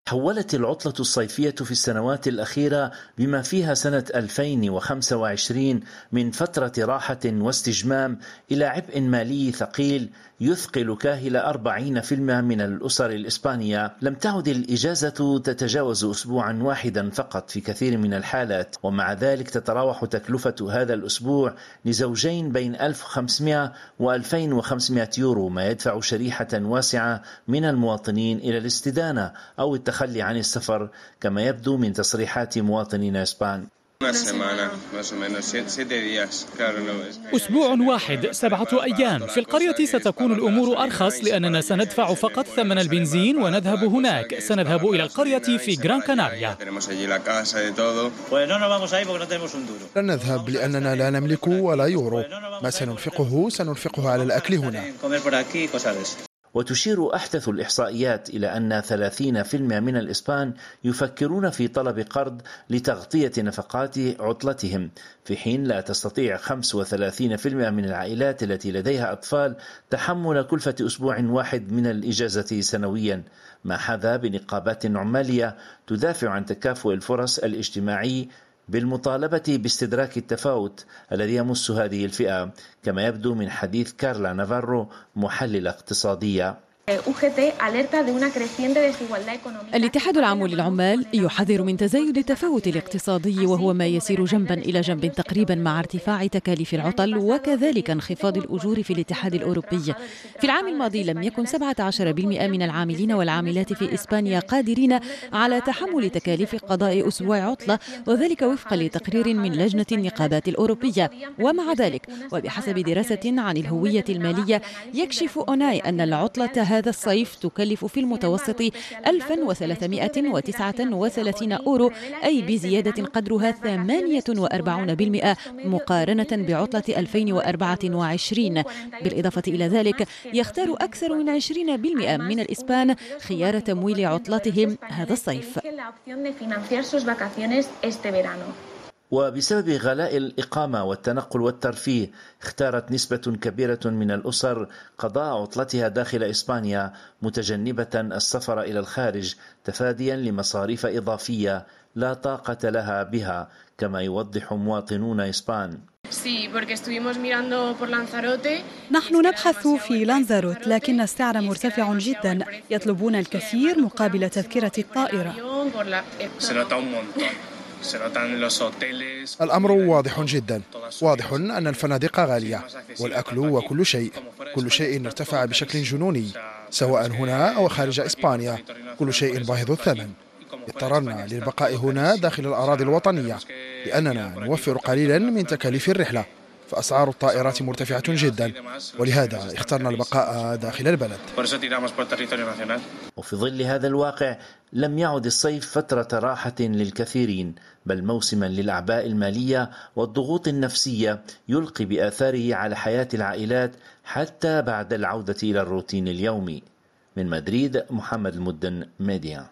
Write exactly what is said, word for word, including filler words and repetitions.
حولت العطلة الصيفية في السنوات الأخيرة بما فيها سنة ألفين وخمسة وعشرين من فترة راحة واستجمام إلى عبء مالي ثقيل يثقل كاهل أربعين بالمئة من الأسر الإسبانية. لم تعد الإجازة تتجاوز أسبوعا واحدا فقط في كثير من الحالات، ومع ذلك تتراوح تكلفة هذا الأسبوع لزوجين بين ألف وخمسمئة و ألفين وخمسمئة يورو، ما يدفع شريحة واسعة من المواطنين إلى الاستدانة أو التخلي عن السفر، كما يبدو من تصريحات مواطنين إسبان. أسبوع واحد، سبعة أيام. في القرية ستكون الأمور أرخص لأننا سندفع فقط ثمن البنزين ونذهب هناك. سنذهب إلى القرية في غران كاناريا. لن نذهب لأننا لا نملك ولا يورو. ما سننفقه سننفقه على الأكل هنا. وتشير أحدث الإحصائيات إلى أن ثلاثين بالمئة من الإسبان يفكرون في طلب قرض لتغطية نفقات عطلتهم، في حين لا تستطيع خمسة وثلاثين بالمئة من العائلات التي لديها أطفال تحمل كلفة أسبوع واحد من الإجازة سنويا، ما حذا بنقابات عمالية تدافع عن تكافؤ الفرص الاجتماعي بالمطالبة باستدراك التفاوت الذي يمس هذه الفئة، كما يبدو من حديث كارلا نافارو محللة اقتصادية. الاتحاد العام للعمال يحذر من تزايد التفاوت الاقتصادي، وهو ما يسير جنبا إلى جنب تقريبا مع ارتفاع تكاليف العطل وكذلك انخفاض الأجور في الاتحاد الأوروبي. في العام الماضي لم يكن سبعة عشر بالمئة من العاملين والعاملات في إسبانيا قادرين على تحمل تكاليف قضاء أسبوع عطلة، وذلك وفقا لتقرير من لجنة النقابات الأوروبية. ومع ذلك وبحسب دراسة عن الهوية المالية يكشف أوناي أن العطلة هذا الصيف تكلف في المتوسط ألف وثلاثمئة وتسعة وثلاثين أورو، أي بزيادة قدرها ثمانية وأربعين بالمئة مقارنة بعطلة ألفين وأربعة وعشرين. بالإضافة إلى ذلك يختار أكثر من عشرين بالمئة من الإسبان خيار تمويل عطلتهم هذا الصيف. وبسبب غلاء الإقامة والتنقل والترفيه اختارت نسبة كبيرة من الأسر قضاء عطلتها داخل إسبانيا، متجنبة السفر إلى الخارج تفاديا لمصاريف إضافية لا طاقة لها بها، كما يوضح مواطنون إسبان. نحن نبحث في لانزاروت، لكن السعر مرتفع جدا، يطلبون الكثير مقابل تذكرة الطائرة. الأمر واضح جدا، واضح أن الفنادق غالية والأكل وكل شيء كل شيء ارتفع بشكل جنوني، سواء هنا أو خارج إسبانيا، كل شيء باهظ الثمن. اضطررنا للبقاء هنا داخل الأراضي الوطنية لأننا نوفر قليلا من تكاليف الرحلة، فأسعار الطائرات مرتفعة جدا، ولهذا اخترنا البقاء داخل البلد. وفي ظل هذا الواقع لم يعد الصيف فترة راحة للكثيرين، بل موسما للأعباء المالية والضغوط النفسية يلقي بآثاره على حياة العائلات حتى بعد العودة إلى الروتين اليومي. من مدريد، محمد المدن، ميديا.